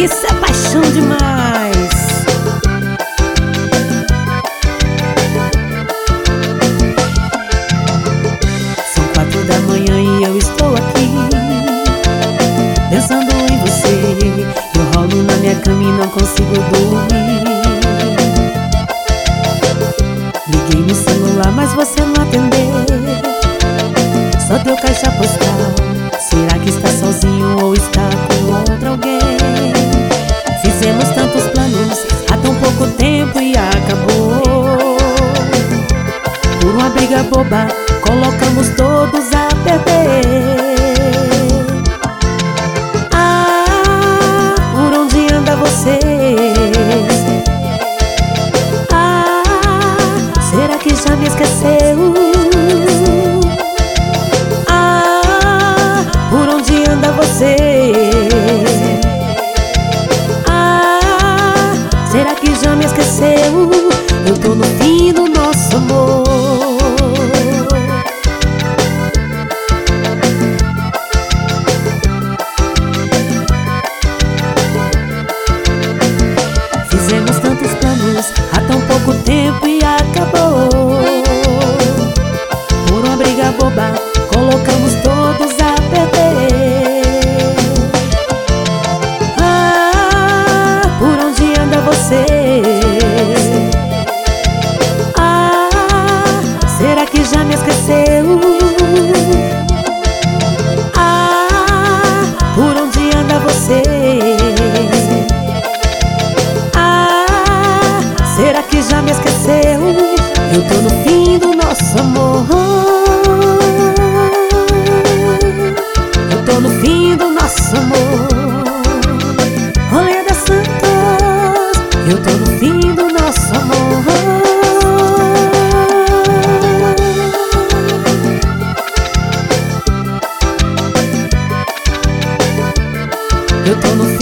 Isso é paixão demais. São 4 da manhã e eu estou aqui pensando em você. Eu rolo na minha cama e não consigo dormir. Liguei no celular, mas você não atendeu. Só deu caixa postal. Será que está sozinho ou está com outro alguém? Fizemos tantos planos há tão pouco tempo e acabou. Por uma briga boba, colocamos todos a perder. Ah, por onde anda você? Ah, será que já me esqueceu? Ah, por onde anda você? Ah, será que já me esqueceu? Eu tô no fim do nosso amor. Fizemos tantos planos há tão pouco tempo e acabou. Por uma briga boba, colocamos todos a perder. Ah, por onde anda você? Ah, será que já me esqueceu? Ah, por onde anda você? Ah, será que já me esqueceu? Eu tô no fim do nosso amor. Eu tô no fim do nosso amor. Rolê da Santos. Eu tô no fim do nosso amor. Eu tô no